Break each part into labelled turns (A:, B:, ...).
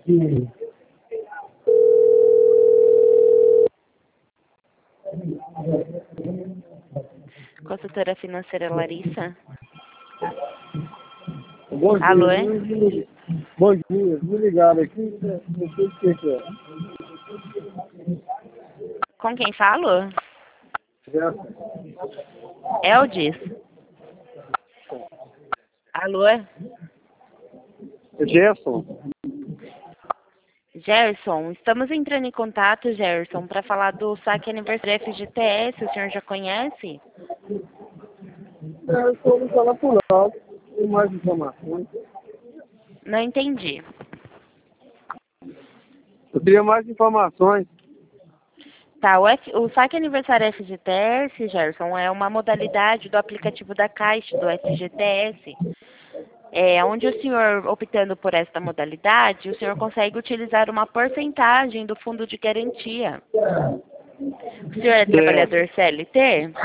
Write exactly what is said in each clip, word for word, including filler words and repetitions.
A: Consultora financeira Larissa.
B: Bom dia.
A: Alô, é?
B: Bom dia. Me ligaram aqui, não sei o que que é.
A: Com quem falo?
B: Gerson.
A: Eldis. Alô?
B: Gerson.
A: Gerson, estamos entrando em contato, Gerson, para falar do saque aniversário F G T S. O senhor já conhece?
B: É, eu estou me falando por alto. Tem mais informações.
A: Não entendi.
B: Eu queria mais informações.
A: Tá, o, F, o saque aniversário F G T S, Gerson, é uma modalidade do aplicativo da Caixa, do F G T S. É, onde o senhor, optando por esta modalidade, o senhor consegue utilizar uma porcentagem do fundo de garantia. O senhor é trabalhador C L T?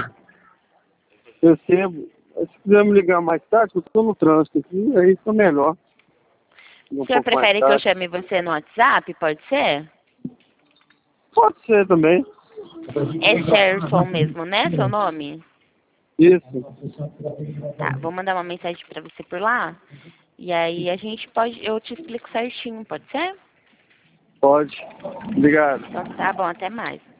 B: Eu recebo. Se quiser me ligar mais tarde, eu estou no trânsito aqui, aí fica melhor. Um
A: O senhor
B: pouco mais
A: prefere que eu
B: tarde.
A: chame você no WhatsApp? Pode ser?
B: Pode ser também.
A: É Gerson mesmo, né? Seu nome?
B: Isso.
A: Tá, vou mandar uma mensagem pra você por lá. E aí a gente pode, eu te explico certinho, pode ser?
B: Pode. Obrigado.
A: Então tá bom, até mais.